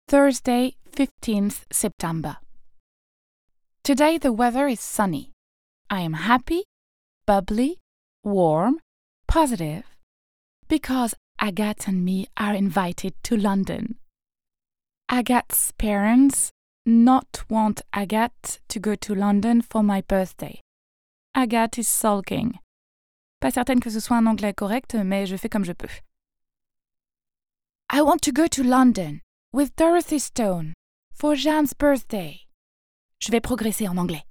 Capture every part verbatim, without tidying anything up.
Thursday, fifteenth September. Today the weather is sunny. I am happy, bubbly, warm, positive, because Agathe and me are invited to London. Agathe's parents not want Agathe to go to London for my birthday. Agathe is sulking. Pas certaine que ce soit un anglais correct, mais je fais comme je peux. I want to go to London with Dorothy Stone for Jeanne's birthday. Je vais progresser en anglais.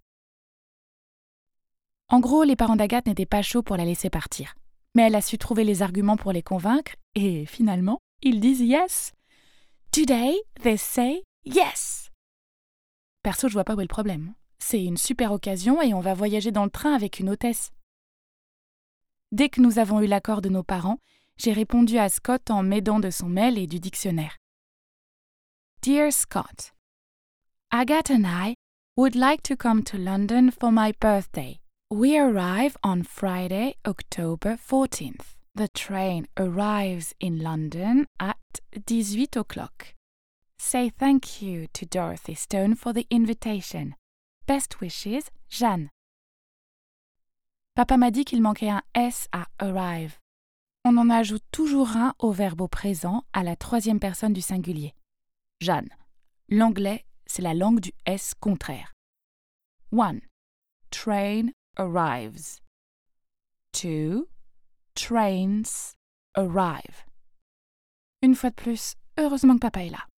En gros, les parents d'Agathe n'étaient pas chauds pour la laisser partir. Mais elle a su trouver les arguments pour les convaincre et finalement, ils disent yes. Today, they say yes. Perso, je vois pas où est le problème. C'est une super occasion et on va voyager dans le train avec une hôtesse. Dès que nous avons eu l'accord de nos parents, j'ai répondu à Scott en m'aidant de son mail et du dictionnaire. Dear Scott, Agathe and I would like to come to London for my birthday. We arrive on Friday, October fourteenth. The train arrives in London at dix-huit o'clock. Say thank you to Dorothy Stone for the invitation. Best wishes, Jeanne. Papa m'a dit qu'il manquait un S à arrive. On en ajoute toujours un au verbe au présent à la troisième personne du singulier. Jeanne. L'anglais, c'est la langue du S contraire. one. Train arrives. two. Trains arrive. Une fois de plus, heureusement que papa est là.